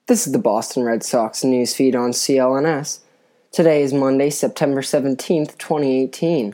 This is the Boston Red Sox newsfeed on CLNS. Today is Monday, September 17th, 2018.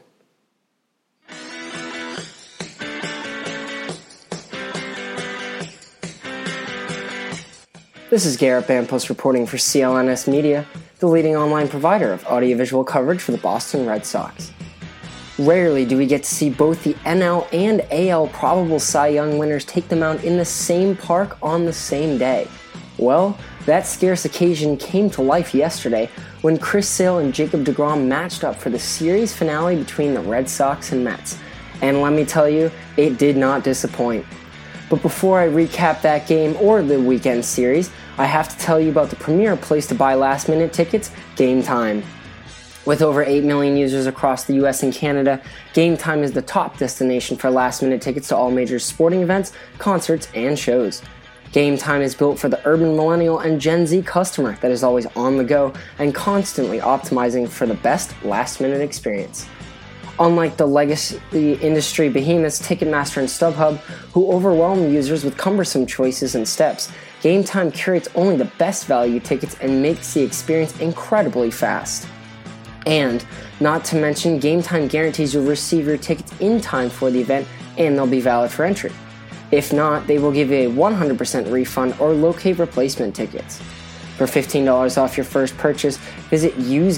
This is Garrett Bampos reporting for CLNS Media, the leading online provider of audiovisual coverage for the Boston Red Sox. Rarely do we get to see both the NL and AL probable Cy Young winners take the mound in the same park on the same day. Well, that scarce occasion came to life yesterday when Chris Sale and Jacob deGrom matched up for the series finale between the Red Sox and Mets. And let me tell you, it did not disappoint. But before I recap that game or the weekend series, I have to tell you about the premier place to buy last-minute tickets, Game Time. With over 8 million users across the US and Canada, Game Time is the top destination for last-minute tickets to all major sporting events, concerts, and shows. Game Time is built for the urban millennial and Gen Z customer that is always on the go and constantly optimizing for the best last-minute experience. Unlike the legacy industry behemoths Ticketmaster and StubHub, who overwhelm users with cumbersome choices and steps, Game Time curates only the best value tickets and makes the experience incredibly fast. And, not to mention, Game Time guarantees you'll receive your tickets in time for the event and they'll be valid for entry. If not, they will give you a 100% refund or locate replacement tickets. For $15 off your first purchase, visit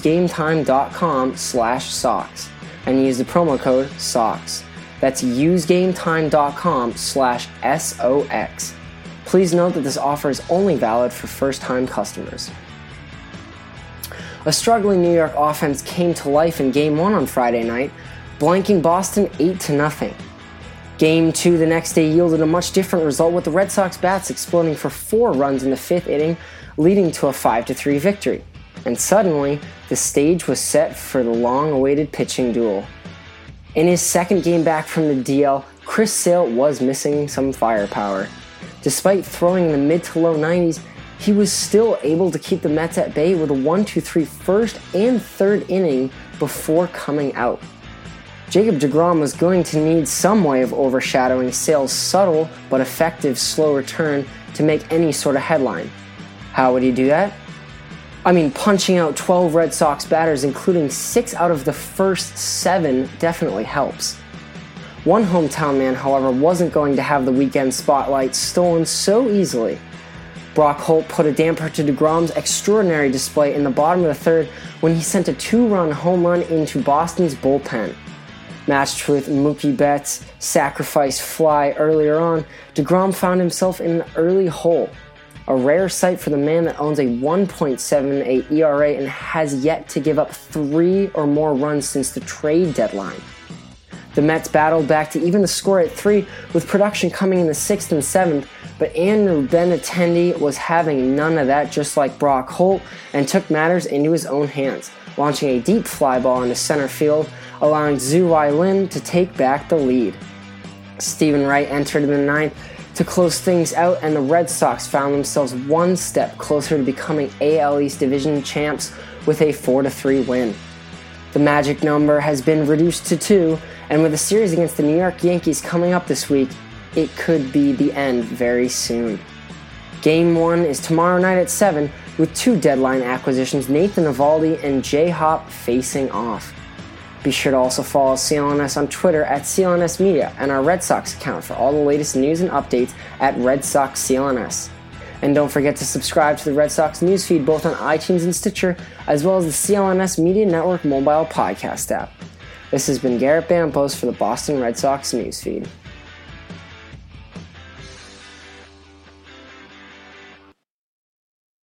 usegametime.com/socks and use the promo code SOCKS. That's usegametime.com/SOX. Please note that this offer is only valid for first-time customers. A struggling New York offense came to life in Game 1 on Friday night, blanking Boston 8-0. Game 2 the next day yielded a much different result, with the Red Sox bats exploding for 4 runs in the 5th inning, leading to a 5-3 victory. And suddenly, the stage was set for the long-awaited pitching duel. In his second game back from the DL, Chris Sale was missing some firepower. Despite throwing in the mid to low 90s, he was still able to keep the Mets at bay with a 1-2-3 first and third inning before coming out. Jacob deGrom was going to need some way of overshadowing Sale's subtle but effective slow return to make any sort of headline. How would he do that? Punching out 12 Red Sox batters, including 6 out of the first 7, definitely helps. One hometown man, however, wasn't going to have the weekend spotlight stolen so easily. Brock Holt put a damper to deGrom's extraordinary display in the bottom of the third when he sent a 2-run home run into Boston's bullpen. Matched with Mookie Betts' sacrifice fly earlier on, deGrom found himself in an early hole, a rare sight for the man that owns a 1.78 ERA and has yet to give up 3 or more runs since the trade deadline. The Mets battled back to even the score at 3, with production coming in the 6th and 7th, but Andrew Benintendi was having none of that, just like Brock Holt, and took matters into his own hands, launching a deep fly ball into center field, allowing Zhu Weilin to take back the lead. Stephen Wright entered in the 9th to close things out, and the Red Sox found themselves one step closer to becoming AL East Division champs with a 4-3 win. The magic number has been reduced to 2, and with the series against the New York Yankees coming up this week, it could be the end very soon. Game 1 is tomorrow night at 7, with 2 deadline acquisitions, Nathan Eovaldi and J-Hop, facing off. Be sure to also follow CLNS on Twitter at CLNS Media and our Red Sox account for all the latest news and updates at Red Sox CLNS. And don't forget to subscribe to the Red Sox newsfeed both on iTunes and Stitcher, as well as the CLNS Media Network mobile podcast app. This has been Garrett Bampos for the Boston Red Sox newsfeed.